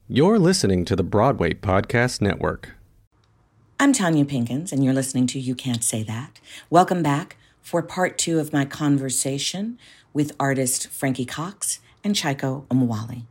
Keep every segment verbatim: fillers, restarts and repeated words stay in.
You're listening to the Broadway Podcast Network. I'm Tanya Pinkins, and you're listening to You Can't Say That. Welcome back for part two of my conversation with artist Frankie Cox and Chico Omowale.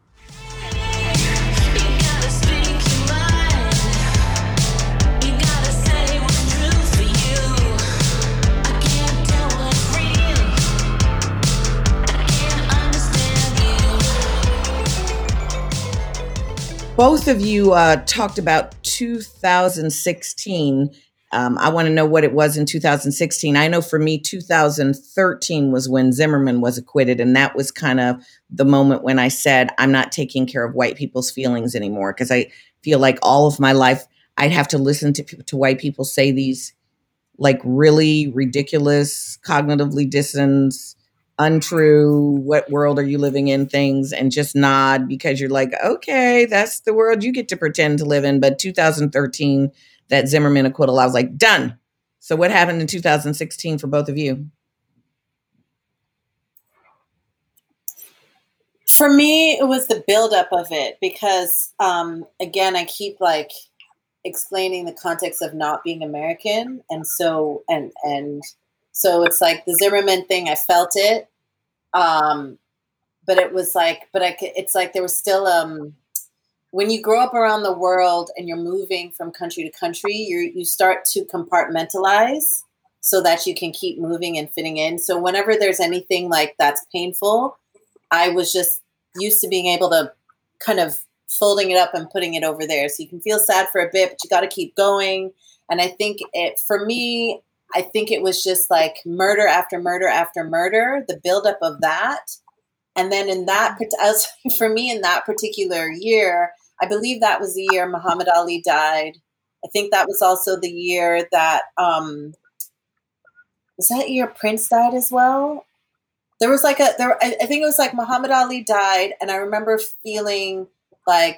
Both of you uh, talked about two thousand sixteen. Um, I want to know what it was in two thousand sixteen. I know for me, two thousand thirteen was when Zimmerman was acquitted. And that was kind of the moment when I said, I'm not taking care of white people's feelings anymore. Because I feel like all of my life, I'd have to listen to, to white people say these like really ridiculous, cognitively dissonant, untrue, what world are you living in things, and just nod because you're like, okay, that's the world you get to pretend to live in. But two thousand thirteen, that Zimmerman acquittal, I was like, done. So what happened in two thousand sixteen for both of you? For me, it was the buildup of it because, um, again, I keep like explaining the context of not being American. And so, and, and so it's like the Zimmerman thing, I felt it. Um, but it was like, but I could, it's like there was still, um, when you grow up around the world and you're moving from country to country, you you start to compartmentalize so that you can keep moving and fitting in. So whenever there's anything like that's painful, I was just used to being able to kind of folding it up and putting it over there. So you can feel sad for a bit, but you got to keep going. And I think it, for me, I think it was just like murder after murder after murder, the buildup of that. And then in that, for me in that particular year, I believe that was the year Muhammad Ali died. I think that was also the year that, um, was that year Prince died as well? There was like a, there, I think it was like Muhammad Ali died. And I remember feeling like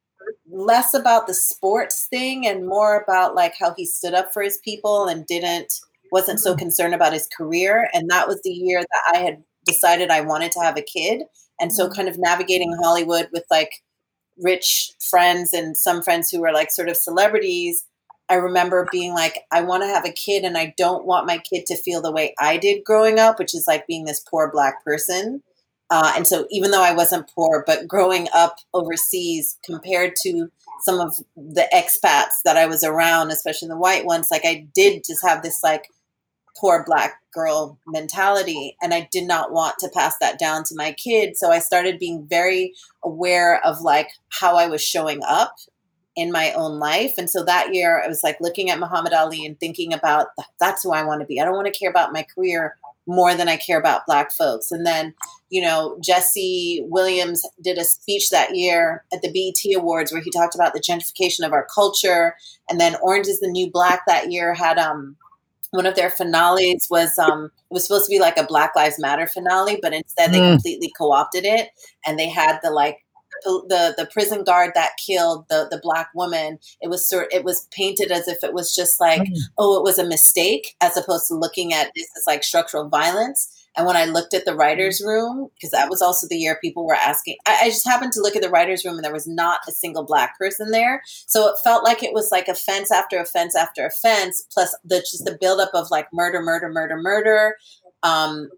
less about the sports thing and more about like how he stood up for his people and didn't, wasn't so concerned about his career. And that was the year that I had decided I wanted to have a kid. And so kind of navigating Hollywood with like rich friends and some friends who were like sort of celebrities, I remember being like, I want to have a kid and I don't want my kid to feel the way I did growing up, which is like being this poor Black person. Uh, and so even though I wasn't poor, but growing up overseas compared to some of the expats that I was around, especially the white ones, like I did just have this like poor Black girl mentality. And I did not want to pass that down to my kid. So I started being very aware of like how I was showing up in my own life. And so that year I was like looking at Muhammad Ali and thinking about that's who I want to be. I don't want to care about my career more than I care about Black folks. And then, you know, Jesse Williams did a speech that year at the B E T Awards where he talked about the gentrification of our culture. And then Orange is the New Black that year had um, one of their finales was, um, it was supposed to be like a Black Lives Matter finale, but instead they mm. completely co-opted it. And they had the like, the the prison guard that killed the the Black woman, it was sort it was painted as if it was just like, mm. oh, it was a mistake, as opposed to looking at this as like structural violence. And when I looked at the writer's room, because that was also the year people were asking, I, I just happened to look at the writer's room and there was not a single Black person there. So it felt like it was like offense after offense after offense, plus the just the buildup of like murder, murder, murder, murder. Um,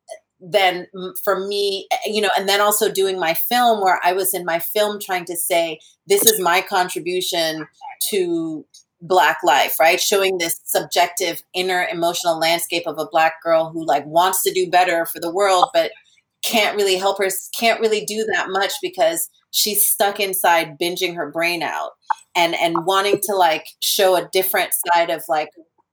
then for me, you know, and then also doing my film where I was in my film trying to say, this is my contribution to Black life, right? Showing this subjective inner emotional landscape of a Black girl who like wants to do better for the world, but can't really help her, can't really do that much because she's stuck inside binging her brain out and, and wanting to like show a different side of like,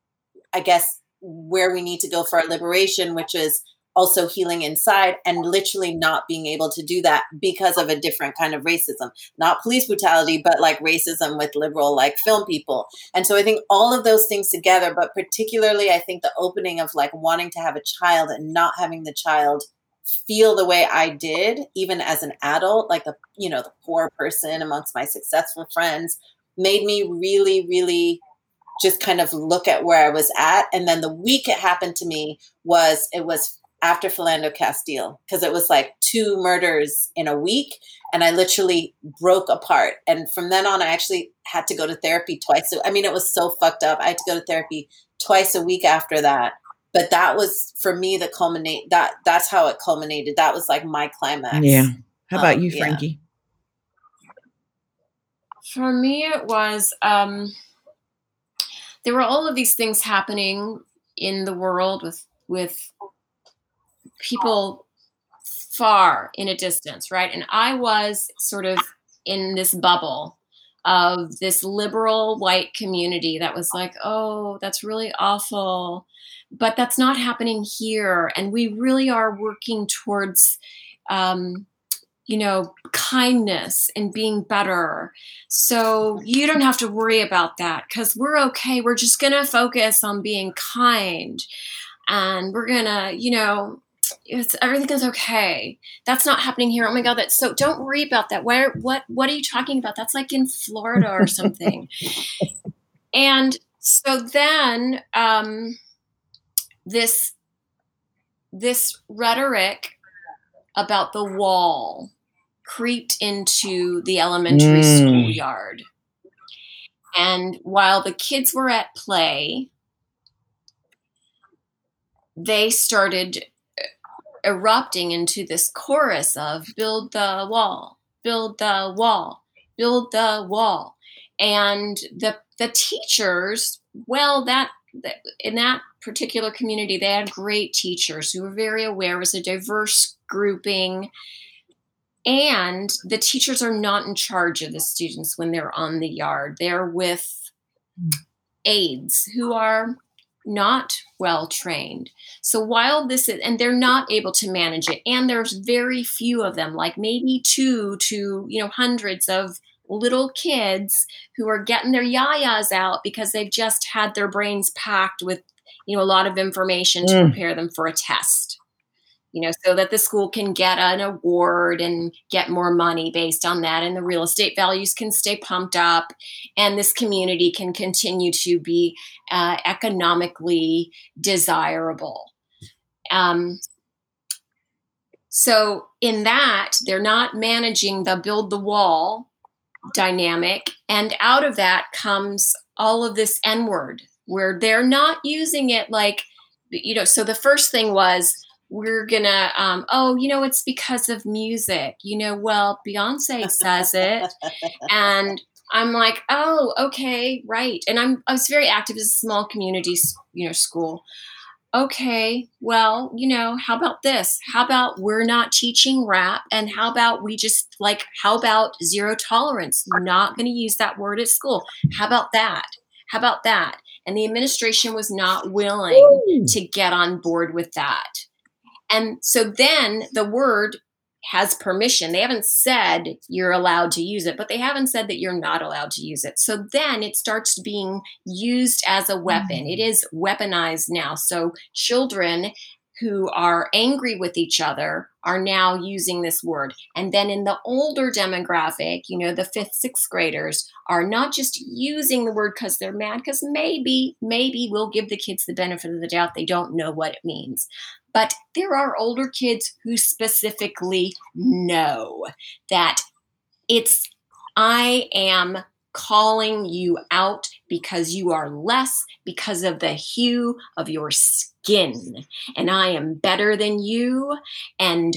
I guess, where we need to go for our liberation, which is also healing inside and literally not being able to do that because of a different kind of racism, not police brutality, but like racism with liberal, like film people. And so I think all of those things together, but particularly I think the opening of like wanting to have a child and not having the child feel the way I did, even as an adult, like the, you know, the poor person amongst my successful friends, made me really, really just kind of look at where I was at. And then the week it happened to me was, it was after Philando Castile, because it was like two murders in a week, and I literally broke apart. And from then on, I actually had to go to therapy twice. I mean, it was so fucked up. I had to go to therapy twice a week after that. But that was, for me, the culminate. That that's how it culminated. That was like my climax. Yeah. How about um, you, yeah. Frankie? For me, it was, um, there were all of these things happening in the world with, with people far in a distance, right? And I was sort of in this bubble of this liberal white community that was like, oh, that's really awful, but that's not happening here. And we really are working towards, um, you know, kindness and being better. So you don't have to worry about that because we're okay. We're just going to focus on being kind, and we're going to, you know, it's, everything is okay. That's not happening here. Oh my God, that's so, don't worry about that. Where, what, what are you talking about? That's like in Florida or something. And so then, um, this, this rhetoric about the wall creeped into the elementary mm. schoolyard. And while the kids were at play, they started erupting into this chorus of build the wall, build the wall, build the wall. And the the teachers, well, that in that particular community, they had great teachers who were very aware. It was a diverse grouping. And the teachers are not in charge of the students when they're on the yard. They're with aides who are not well trained. So while this is, and they're not able to manage it, and there's very few of them, like maybe two to, you know, hundreds of little kids who are getting their yayas out because they've just had their brains packed with, you know, a lot of information to mm. prepare them for a test, you know, so that the school can get an award and get more money based on that. And the real estate values can stay pumped up, and this community can continue to be uh, economically desirable. Um, so in that, they're not managing the build the wall dynamic. And out of that comes all of this N-word where they're not using it like, you know, so the first thing was, we're gonna, um, oh, you know, it's because of music. You know, well, Beyonce says it. And I'm like, oh, okay, right. And I'm, I was very active as a small community, you know, school. Okay, well, you know, how about this? How about we're not teaching rap? And how about we just like, how about zero tolerance? We're not going to use that word at school. How about that? How about that? And the administration was not willing Ooh. to get on board with that. And so then the word has permission. They haven't said you're allowed to use it, but they haven't said that you're not allowed to use it. So then it starts being used as a weapon. It is weaponized now. So children who are angry with each other are now using this word. And then in the older demographic, you know, the fifth, sixth graders are not just using the word because they're mad, because maybe, maybe we'll give the kids the benefit of the doubt. They don't know what it means. But there are older kids who specifically know that it's, I am calling you out because you are less because of the hue of your skin. And I am better than you. And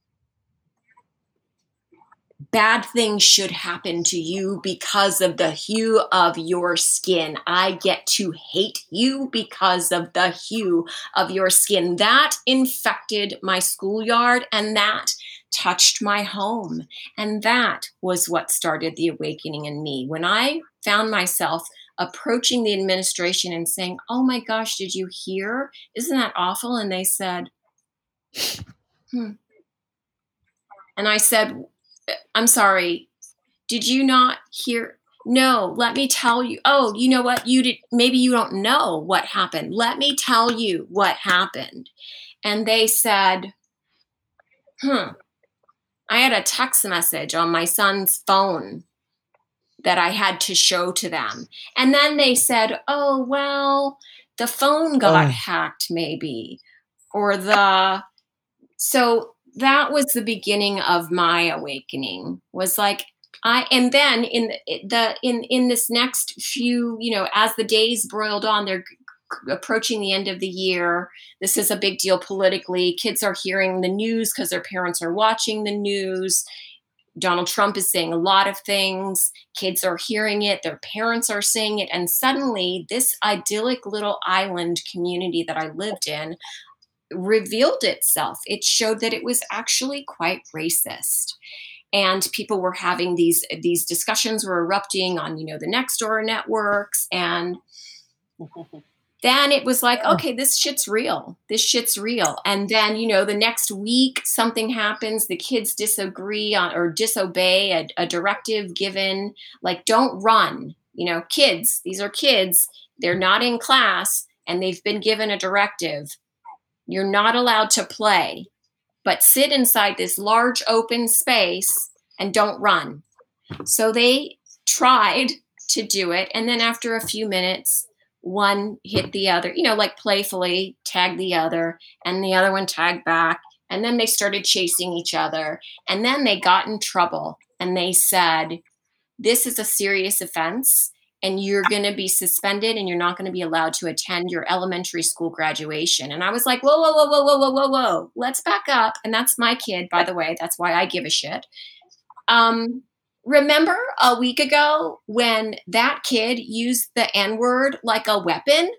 bad things should happen to you because of the hue of your skin. I get to hate you because of the hue of your skin. That infected my schoolyard, and that touched my home. And that was what started the awakening in me. When I found myself approaching the administration and saying, oh my gosh, did you hear? Isn't that awful? And they said, hmm. And I said, I'm sorry, did you not hear? No, let me tell you. Oh, you know what? You did. Maybe you don't know what happened. Let me tell you what happened. And they said, hmm, I had a text message on my son's phone that I had to show to them. And then they said, oh, well, the phone got oh. hacked maybe, or the So that was the beginning of my awakening, was like, I, and then in the, the in in this next few, you know, as the days broiled on, they're approaching the end of the year. This is a big deal politically. Kids are hearing the news because their parents are watching the news. Donald Trump is saying a lot of things. Kids are hearing it. Their parents are saying it. And suddenly this idyllic little island community that I lived in revealed itself. It showed that it was actually quite racist. And people were having these, these discussions were erupting on, you know, the Nextdoor networks. And then it was like, okay, this shit's real. This shit's real. And then, you know, the next week something happens. The kids disagree on or disobey a, a directive given, like, don't run. You know, kids, these are kids. They're not in class and they've been given a directive. You're not allowed to play, but sit inside this large open space and don't run. So they tried to do it. And then after a few minutes, one hit the other, you know, like playfully tagged the other, and the other one tagged back. And then they started chasing each other. And then they got in trouble and they said, this is a serious offense and you're going to be suspended and you're not going to be allowed to attend your elementary school graduation. And I was like, whoa, whoa, whoa, whoa, whoa, whoa, whoa, whoa. Let's back up. And that's my kid, by the way. That's why I give a shit. Um, Remember a week ago when that kid used the N-word like a weapon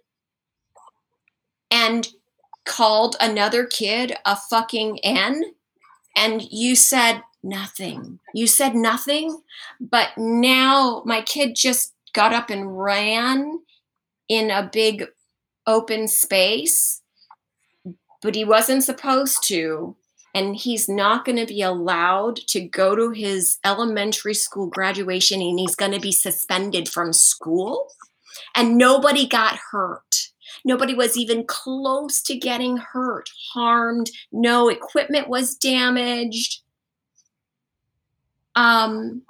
and called another kid a fucking N? And you said nothing. You said nothing. But now my kid just got up and ran in a big open space, but he wasn't supposed to. And he's not going to be allowed to go to his elementary school graduation, and he's going to be suspended from school. And nobody got hurt. Nobody was even close to getting hurt, harmed. No equipment was damaged. Um,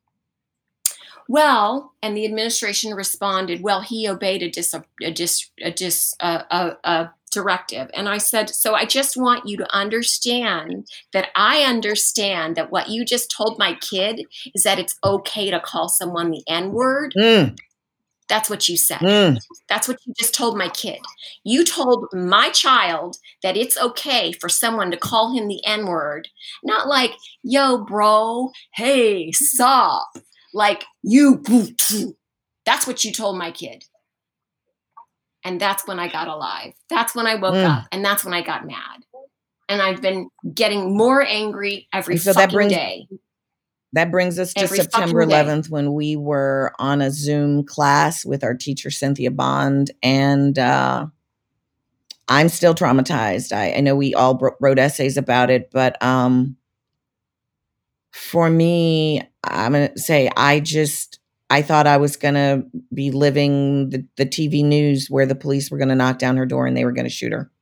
well, and the administration responded, well, he obeyed a dis, a dis, a dis, a, a, a directive. And I said, so I just want you to understand that I understand that what you just told my kid is that it's okay to call someone the N-word. Mm. That's what you said. Mm. That's what you just told my kid. You told my child that it's okay for someone to call him the N-word. Not like, yo, bro, hey, sup. Like, you. That's what you told my kid. And that's when I got alive. That's when I woke Mm. up. And that's when I got mad. And I've been getting more angry every And so fucking that brings, day. That brings us to Every September fucking day. eleventh when we were on a Zoom class with our teacher, Cynthia Bond. And uh, I'm still traumatized. I, I know we all bro- wrote essays about it. But um, for me, I'm going to say I just... I thought I was going to be living the, the T V news where the police were going to knock down her door and they were going to shoot her.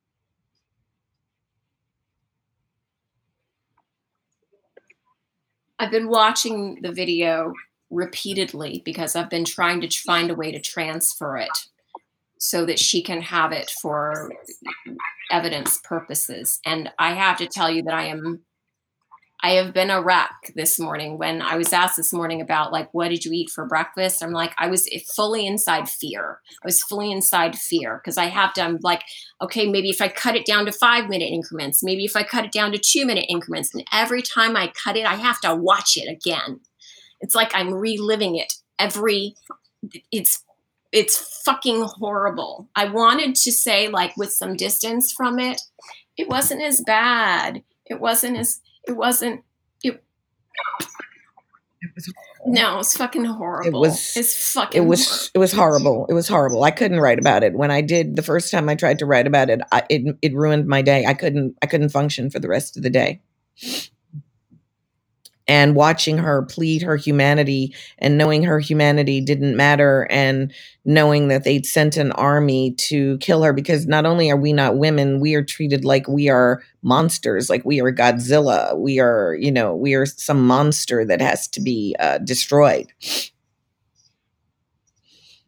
I've been watching the video repeatedly because I've been trying to find a way to transfer it so that she can have it for evidence purposes. And I have to tell you that I am... I have been a wreck this morning. When I was asked this morning about, like, what did you eat for breakfast? I'm like, I was fully inside fear. I was fully inside fear because I have to, I'm like, okay, maybe if I cut it down to five minute increments, maybe if I cut it down to two minute increments. And every time I cut it, I have to watch it again. It's like I'm reliving it every, it's, it's fucking horrible. I wanted to say, like, with some distance from it, it wasn't as bad. It wasn't as, It wasn't, it, It was, no, it was fucking horrible. It was, it's fucking it was, horrible. it was horrible. It was horrible. I couldn't write about it. When I did the first time I tried to write about it, I, it, it ruined my day. I couldn't, I couldn't function for the rest of the day. And watching her plead her humanity and knowing her humanity didn't matter and knowing that they'd sent an army to kill her, because not only are we not women, we are treated like we are monsters, like we are Godzilla. We are, you know, we are some monster that has to be uh, destroyed.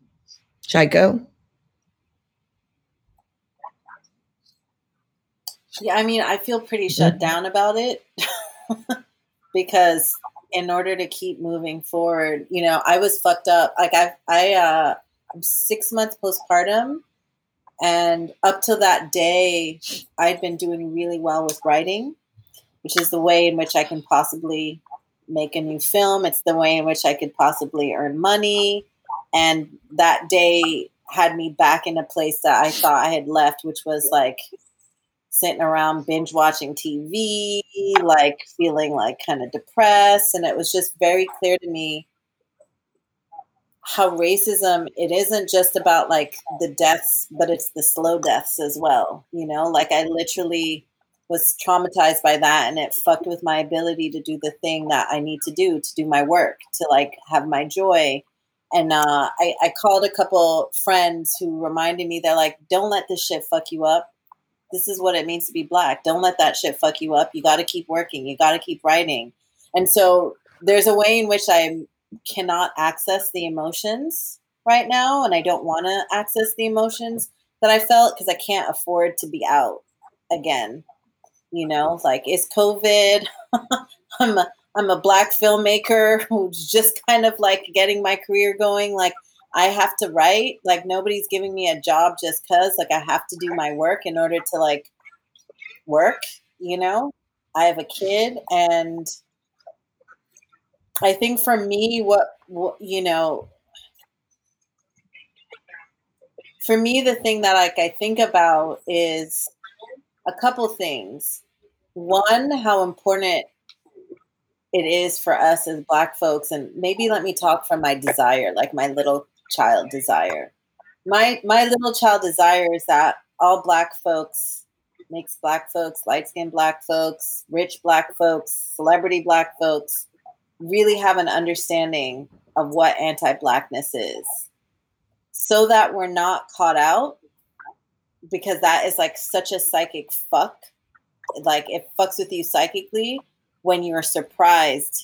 Chico? Yeah, I mean, I feel pretty shut down about it because in order to keep moving forward, you know, I was fucked up. Like I, I, uh, I'm six months postpartum, and up till that day, I'd been doing really well with writing, which is the way in which I can possibly make a new film. It's the way in which I could possibly earn money. And that day had me back in a place that I thought I had left, which was like sitting around binge watching T V, like feeling like kind of depressed. And it was just very clear to me how racism, it isn't just about like the deaths, but it's the slow deaths as well. You know, like I literally was traumatized by that, and it fucked with my ability to do the thing that I need to do, to do my work, to like have my joy. And uh, I, I called a couple friends who reminded me, they're like, don't let this shit fuck you up. This is what it means to be Black. Don't let that shit fuck you up. You got to keep working. You got to keep writing. And so there's a way in which I cannot access the emotions right now. And I don't want to access the emotions that I felt because I can't afford to be out again. You know, like, it's COVID. I'm a, I'm a Black filmmaker who's just kind of like getting my career going. Like, I have to write. Like, nobody's giving me a job just because. Like, I have to do my work in order to like work. You know, I have a kid, and I think for me, what, what you know, for me, the thing that like I think about is a couple things. One, how important it is for us as Black folks, and maybe let me talk from my desire, like my little child desire. My my little child desire is that all Black folks, mixed Black folks, light-skinned Black folks, rich Black folks, celebrity Black folks, really have an understanding of what anti-Blackness is, so that we're not caught out, because that is like such a psychic fuck. Like, it fucks with you psychically when you're surprised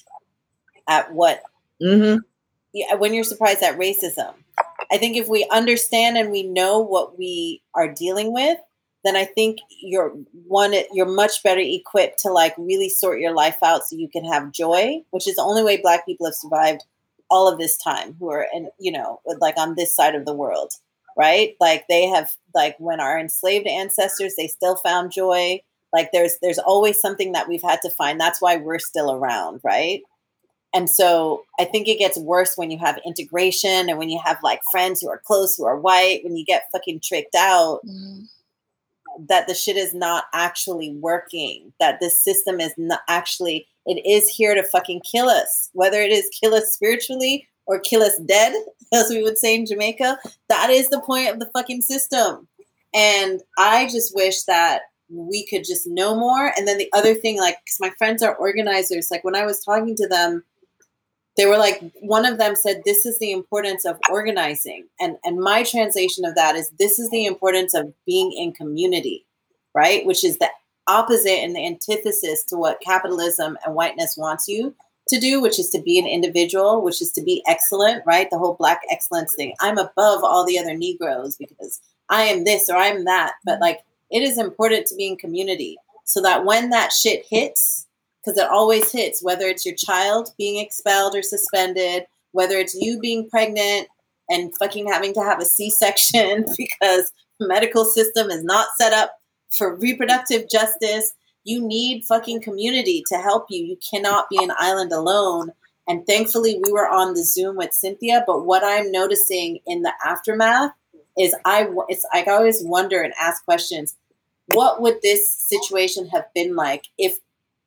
at what, mm-hmm. yeah, when you're surprised at racism. I think if we understand and we know what we are dealing with, then I think you're one, you're much better equipped to like really sort your life out so you can have joy, which is the only way Black people have survived all of this time, who are, and you know, like on this side of the world, right? Like, they have, like, when our enslaved ancestors, they still found joy. Like, there's there's always something that we've had to find. That's why we're still around, right? And so I think it gets worse when you have integration and when you have like friends who are close, who are white, when you get fucking tricked out, mm-hmm. that the shit is not actually working, that this system is not actually, it is here to fucking kill us, whether it is kill us spiritually or kill us dead, as we would say in Jamaica. That is the point of the fucking system. And I just wish that we could just know more. And then the other thing, like, because my friends are organizers, like when I was talking to them, they were like, one of them said, this is the importance of organizing. And, and my translation of that is, this is the importance of being in community, right? Which is the opposite and the antithesis to what capitalism and whiteness wants you to do, which is to be an individual, which is to be excellent, right? The whole Black excellence thing. I'm above all the other Negroes because I am this or I'm that. But like, it is important to be in community so that when that shit hits, because it always hits, whether it's your child being expelled or suspended, whether it's you being pregnant and fucking having to have a C-section because the medical system is not set up for reproductive justice, you need fucking community to help you. You cannot be an island alone. And thankfully, we were on the Zoom with Cynthia. But what I'm noticing in the aftermath is I, it's, I always wonder and ask questions. What would this situation have been like if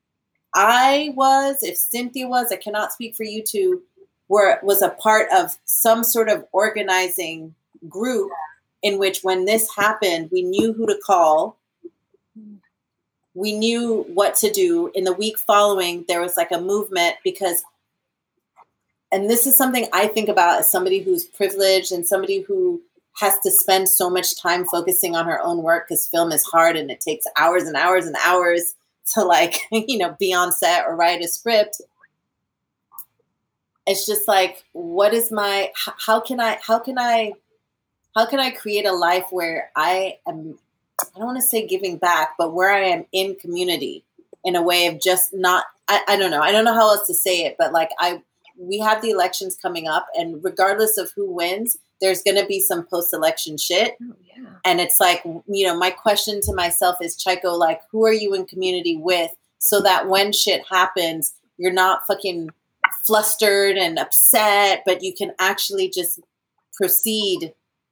I was, if Cynthia was, I cannot speak for you two, were, was a part of some sort of organizing group in which when this happened, we knew who to call. We knew what to do. In the week following, there was like a movement because, and this is something I think about as somebody who's privileged and somebody who has to spend so much time focusing on her own work because film is hard and it takes hours and hours and hours to like, you know, be on set or write a script. It's just like, what is my, how can I, how can I, how can I create a life where I am I don't want to say giving back, but where I am in community in a way of just not, I, I don't know. I don't know how else to say it, but like I, we have the elections coming up, and regardless of who wins, there's going to be some post-election shit. Oh, yeah. And it's like, you know, my question to myself is, Chico, like, who are you in community with so that when shit happens, you're not fucking flustered and upset, but you can actually just proceed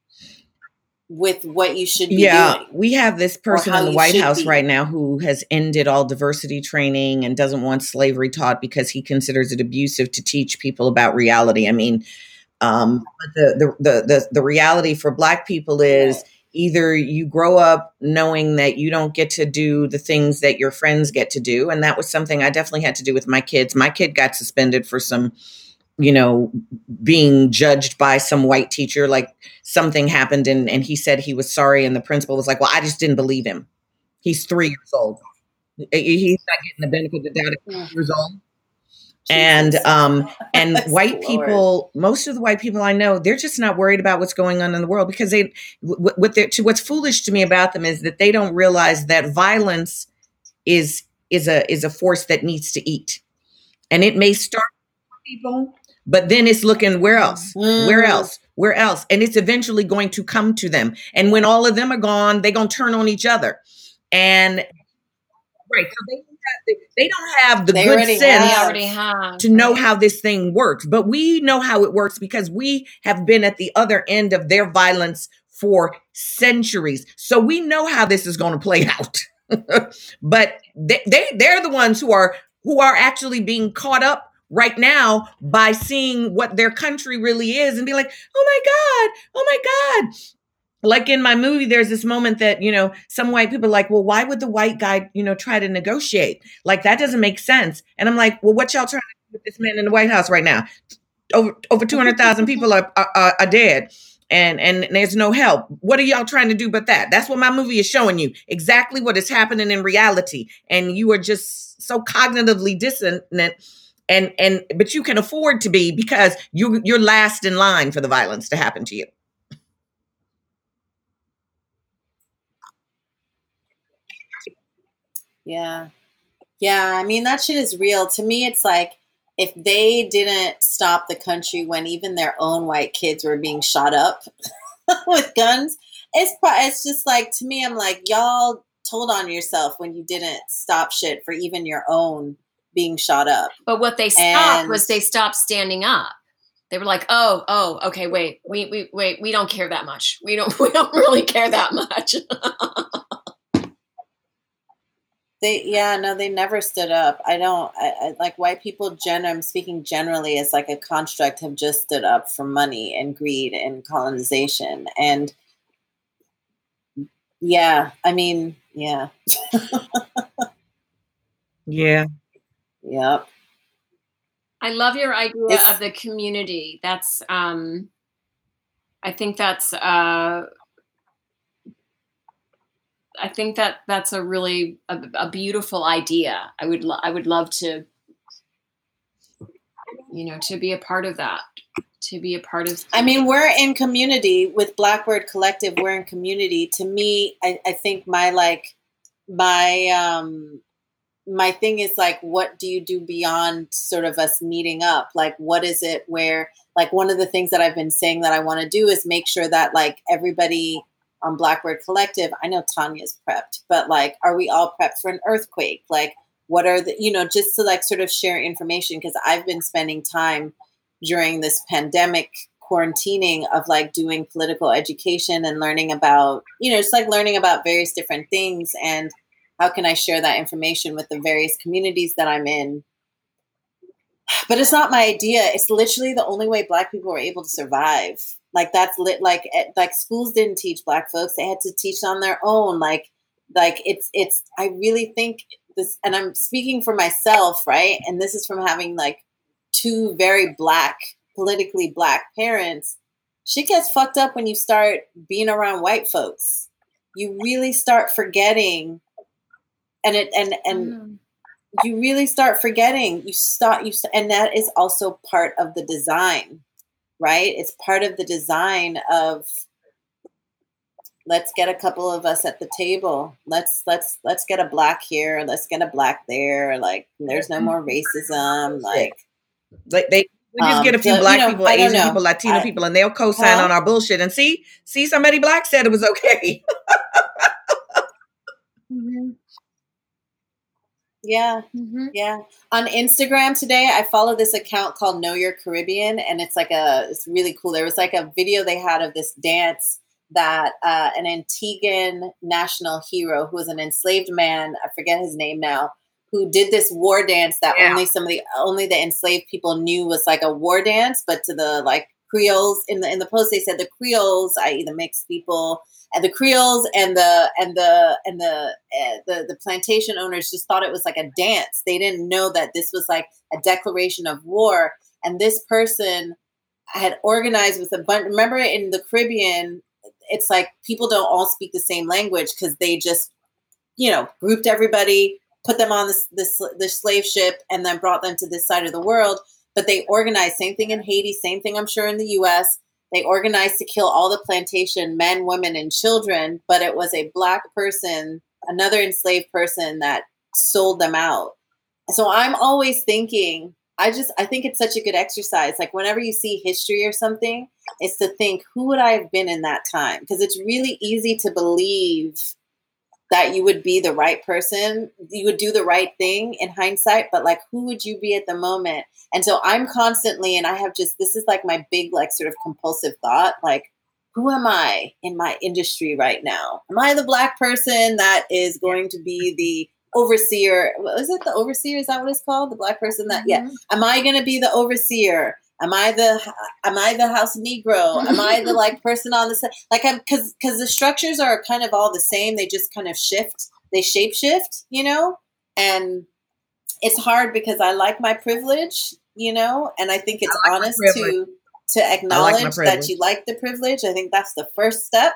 with what you should be yeah, doing. We have this person how in the you White should House be. right now who has ended all diversity training and doesn't want slavery taught because he considers it abusive to teach people about reality. I mean, um, but the, the, the, the, the reality for Black people is Right. either you grow up knowing that you don't get to do the things that your friends get to do. And that was something I definitely had to do with my kids. My kid got suspended for some, you know, being judged by some white teacher, like something happened and, and he said he was sorry. And the principal was like, well, I just didn't believe him. He's three years old. He's not getting the benefit of the doubt at three years old. And Jesus. um and white Lord. people, most of the white people I know, they're just not worried about what's going on in the world because they what, what they're, what's foolish to me about them is that they don't realize that violence is is a is a force that needs to eat. And it may start with people, but then it's looking where else? Mm. Where else? Where else? And it's eventually going to come to them. And when all of them are gone, they're going to turn on each other. And right, so they don't have, they don't have the They good already sense They have. already have. to know how this thing works. But we know how it works because we have been at the other end of their violence for centuries. So we know how this is going to play out. But they, they they're the ones who are who are actually being caught up right now by seeing what their country really is and be like, oh my God, oh my God. Like in my movie, there's this moment that, you know, some white people are like, well, why would the white guy, you know, try to negotiate? Like, that doesn't make sense. And I'm like, well, what y'all trying to do with this man in the White House right now? Over over two hundred thousand people are, are are dead and, and there's no help. What are y'all trying to do but that? That's what my movie is showing you. Exactly what is happening in reality. And you are just so cognitively dissonant and, and but you can afford to be because you, you're last in line for the violence to happen to you. Yeah. Yeah. I mean, that shit is real. To me, it's like if they didn't stop the country when even their own white kids were being shot up with guns, it's, it's just like, to me, I'm like, y'all told on yourself when you didn't stop shit for even your own being shot up. But what they stopped And- was they stopped standing up. They were like, oh, oh, okay, wait, we, we, wait, we don't care that much. We don't, we don't really care that much. They, yeah, no, they never stood up. I don't, I, I like white people, gen, I'm speaking generally as like a construct, have just stood up for money and greed and colonization. And yeah, I mean, yeah. Yeah. Yep. I love your idea It's- of the community. That's, um, I think that's, uh, I think that that's a really a, a beautiful idea. I would lo- I would love to, you know, to be a part of that. To be a part of. I mean, we're in community with Blackbird Collective. We're in community. To me, I, I think my like my um my thing is like, what do you do beyond sort of us meeting up? Like, what is it where like one of the things that I've been saying that I want to do is make sure that like everybody on Blackbird Collective, I know Tanya's prepped, but like, are we all prepped for an earthquake? Like, what are the, you know, just to like sort of share information, because I've been spending time during this pandemic quarantining of like doing political education and learning about, you know, just like learning about various different things and how can I share that information with the various communities that I'm in. But it's not my idea. It's literally the only way Black people were able to survive. Like that's lit. Like like schools didn't teach Black folks; they had to teach on their own. Like like it's it's. I really think this, and I'm speaking for myself, right? And this is from having like two very Black, politically Black parents. Shit gets fucked up when you start being around white folks. You really start forgetting, and it and and. Mm. You really start forgetting. You start you, and that is also part of the design, right? It's part of the design of let's get a couple of us at the table. Let's let's let's get a black here. Let's get a black there. Like, there's no more racism. Like, like they we just um, get a few so, black you know, people, I don't Asian know. people, Latino I- people, and they'll co-sign Huh? on our bullshit. And see, see, somebody black said it was okay. Mm-hmm. Yeah. Mm-hmm. Yeah. On Instagram today, I follow this account called Know Your Caribbean, and it's like a, it's really cool. There was like a video they had of this dance that uh, an Antiguan national hero who was an enslaved man, I forget his name now, who did this war dance that Yeah. only some of the, only the enslaved people knew was like a war dance, but to the like Creoles in the, in the post, they said the Creoles, that is the mixed people, and the Creoles and the and the and the uh, the the plantation owners just thought it was like a dance. They didn't know that this was like a declaration of war. And this person had organized with a bunch. Remember, in the Caribbean, it's like people don't all speak the same language because they just, you know, grouped everybody, put them on this this the slave ship, and then brought them to this side of the world. But they organized, same thing in Haiti, same thing I'm sure in the U S. They organized to kill all the plantation men, women, and children, but it was a black person, another enslaved person that sold them out. So I'm always thinking, I just, I think it's such a good exercise. Like whenever you see history or something, it's to think, who would I have been in that time? Because it's really easy to believe that you would be the right person, you would do the right thing in hindsight, but like, who would you be at the moment? And so I'm constantly, and I have just, this is like my big, like sort of compulsive thought, like, who am I in my industry right now? Am I the black person that is going to be the overseer? Is it the overseer? Is that what it's called? The black person that, yeah. Am I going to be the overseer? Am I the, am I the house Negro? Am I the like person on the side? Like, I'm, cause, cause the structures are kind of all the same. They just kind of shift, they shape shift, you know? And it's hard because I like my privilege, you know? And I think it's I like my honest privilege. to, to acknowledge that privilege. you like the privilege. I think that's the first step.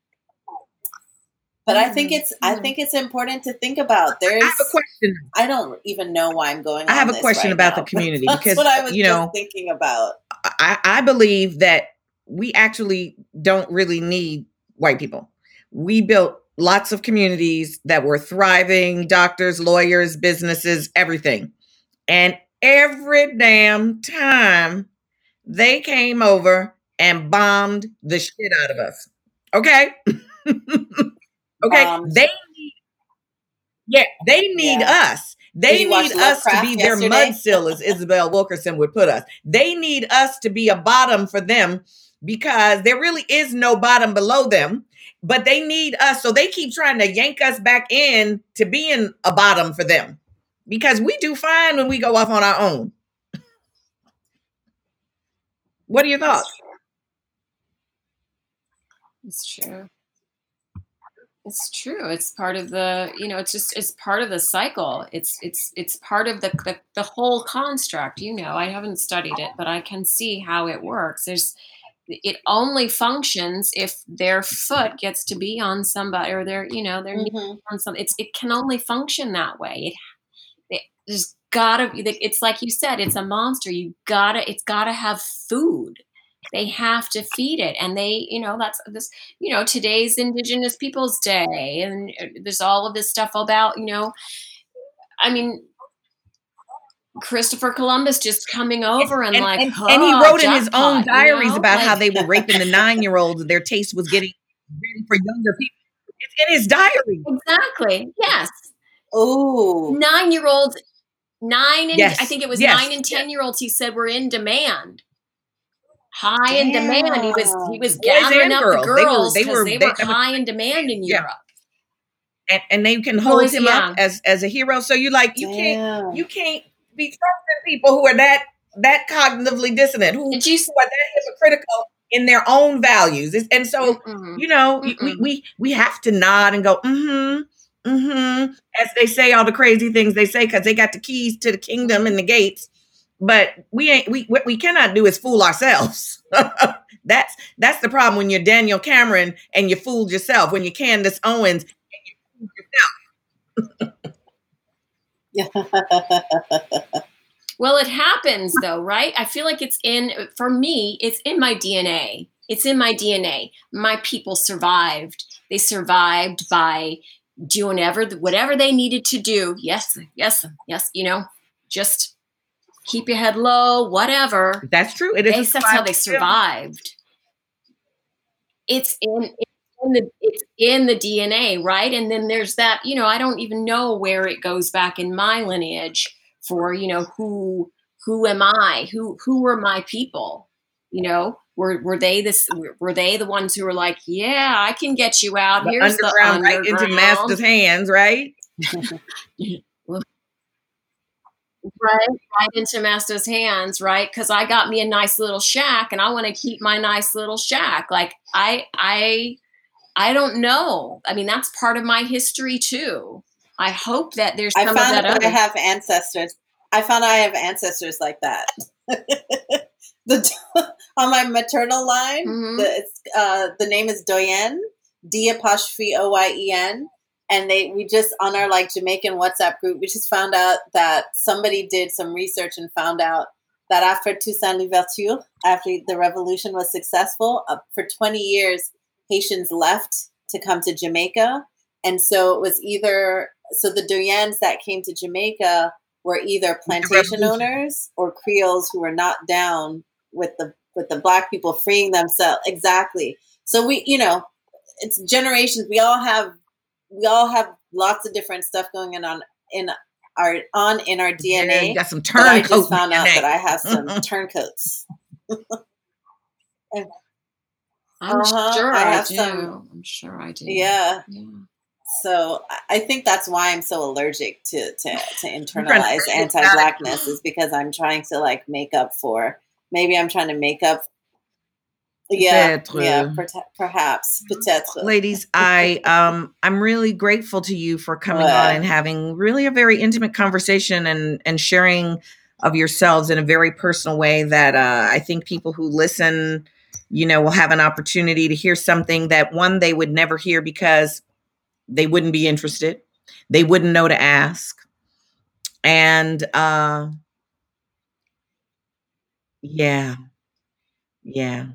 But I think it's, I Mhm. think it's important to think about. There's, I have a question. I don't even know why I'm going. I on have a this question right about now, the community but because, that's what I was you just know, thinking about. I, I believe that we actually don't really need white people. We built lots of communities that were thriving, doctors, lawyers, businesses, everything. And every damn time they came over and bombed the shit out of us. Okay? Okay? Bombed. They need, yeah, they need Yeah. us. Did They you watch need us to Lovecraft be their yesterday? mudsill, as Isabel Wilkerson would put us. They need us to be a bottom for them because there really is no bottom below them, but they need us. So they keep trying to yank us back in to being a bottom for them because we do fine when we go off on our own. What are your thoughts? It's true. It's true. It's part of the, you know, it's just, it's part of the cycle. It's, it's, it's part of the, the, the whole construct, you know, I haven't studied it, but I can see how it works. There's, it only functions if their foot gets to be on somebody or their, you know, their knee Mhm. on some, it's, it can only function that way. It, it there's gotta be, it's like you said, it's a monster. You gotta, it's gotta have food. They have to feed it. And they, you know, that's this, you know, today's Indigenous Peoples Day. And there's all of this stuff about, you know, I mean, Christopher Columbus just coming over and, and like, and, oh, and he wrote in his own jackpot, diaries you know? about like, how they were raping the nine-year-olds and their taste was getting ready for younger people. It's in his diary. Exactly. Yes. Oh, Nine-year-olds, nine and Yes. I think it was Yes. nine and ten-year-olds. He said were in demand. High in demand. He was he was Boys gathering and up girls. the They were- girls they because were- they, they- were that was- high in demand in Yeah. Europe. And, and they can hold Boys, him yeah. up as, as a hero. So you like you can't damn. you can't be trusting people who are that that cognitively dissonant, who, Did you? who are that hypocritical in their own values. It's- And so Mm-mm. you know, we, Mm-mm. we we have to nod and go, mm-hmm, mm-hmm, as they say all the crazy things they say because they got the keys to the kingdom and the gates. But we ain't we what we cannot do is fool ourselves. that's that's the problem when you're Daniel Cameron and you fooled yourself. When you're Candace Owens and you fooled yourself. Well, it happens though, right? I feel like it's in, for me, it's in my D N A. It's in my D N A. My people survived. They survived by doing whatever, whatever they needed to do. Yes, yes, yes. You know, just keep your head low, whatever. That's true. It is. They, that's how they survived. It's in, it's in the it's in the D N A, right? And then there's that, you know, I don't even know where it goes back in my lineage for, you know, who who am I? Who who were my people? You know, were were they this were they the ones who were like, yeah, I can get you out. The Here's underground, the underground. Right into master's hands, right? Right, right into master's hands, right? Because I got me a nice little shack, and I want to keep my nice little shack. Like I, I, I don't know. I mean, that's part of my history too. I hope that there's some I of found that. that Other- I have ancestors. I found I have ancestors like that. the on my maternal line, Mhm. the it's, uh, the name is Doyen, D apostrophe O Y E N. And they, we just, on our like Jamaican WhatsApp group, we just found out that somebody did some research and found out that after Toussaint Louverture, after the revolution was successful, uh, for twenty years, Haitians left to come to Jamaica. And so it was either, so the Doyens that came to Jamaica were either plantation owners or Creoles who were not down with the, with the Black people freeing themselves. Exactly. So we, you know, it's generations. We all have, we all have lots of different stuff going on in our on in our D N A. Yeah, you got some but I turncoats. just found in out your that I neck. have some turncoats. I'm Uh-huh, sure I I, have do. some- I'm sure I do. Yeah. Yeah. So I- I think that's why I'm so allergic to to, to trying to internalize make it anti-Blackness is because I'm trying to like make up for. Maybe I'm trying to make up. Yeah, Peut-être. yeah, per- perhaps, peut-être. Ladies, I um I'm really grateful to you for coming Well. on and having really a very intimate conversation and and sharing of yourselves in a very personal way that uh, I think people who listen, you know, will have an opportunity to hear something that one they would never hear because they wouldn't be interested, they wouldn't know to ask, and uh, yeah, yeah.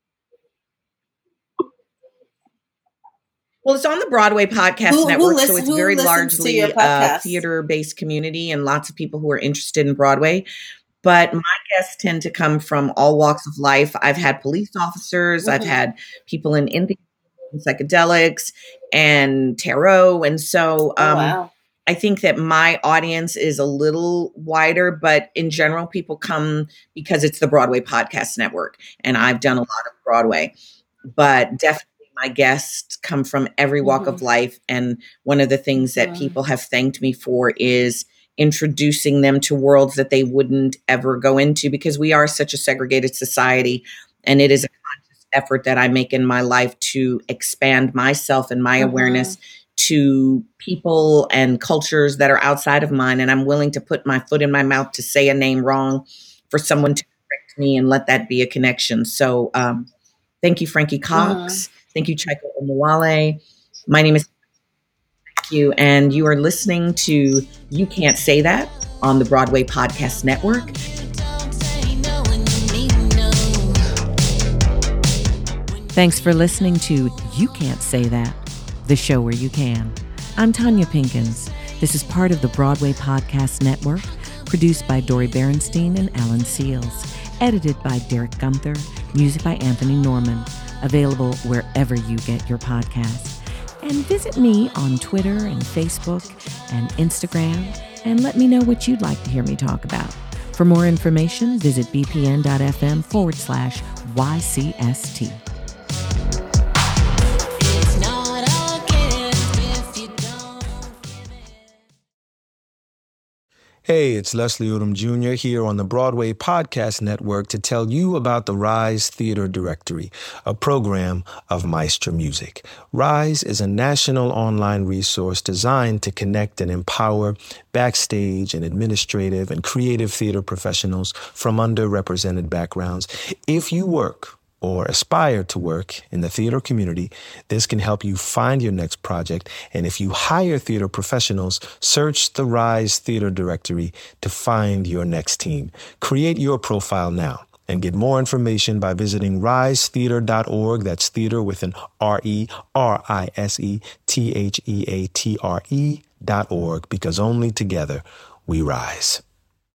Well, it's on the Broadway Podcast Who- who Network, so listen- it's who very listens to largely your a podcast? theater-based community and lots of people who are interested in Broadway. But my guests tend to come from all walks of life. I've had police officers, I've Mhm. had people in Indian psychedelics and tarot, and so Oh, um, wow. I think that my audience is a little wider, but in general, people come because it's the Broadway Podcast Network, and I've done a lot of Broadway. But definitely, my guests come from every walk Mhm. of life, and one of the things that Mhm. people have thanked me for is introducing them to worlds that they wouldn't ever go into because we are such a segregated society, and it is a conscious effort that I make in my life to expand myself and my Mhm. awareness to people and cultures that are outside of mine. And I'm willing to put my foot in my mouth to say a name wrong for someone to correct me and let that be a connection. So um, thank you, Frankie Cox. Thank you, Chika Omowale. My name is Thank you. And you are listening to You Can't Say That on the Broadway Podcast Network. Thanks for listening to You Can't Say That, the show where you can. I'm Tanya Pinkins. This is part of the Broadway Podcast Network, produced by Dori Berenstein and Alan Seals, edited by Derek Gunther, music by Anthony Norman, available wherever you get your podcasts. And visit me on Twitter and Facebook and Instagram, and let me know what you'd like to hear me talk about. For more information, visit bpn.fm forward slash YCST. Hey, it's Leslie Odom Junior here on the Broadway Podcast Network to tell you about the Rise Theater Directory, a program of Maestro Music. Rise is a national online resource designed to connect and empower backstage and administrative and creative theater professionals from underrepresented backgrounds. If you work or aspire to work in the theater community, this can help you find your next project. And if you hire theater professionals, search the Rise Theater Directory to find your next team. Create your profile now And get more information by visiting rise theater dot org. That's theater with an R E R I S E T H E A T R E dot org, because only together we rise.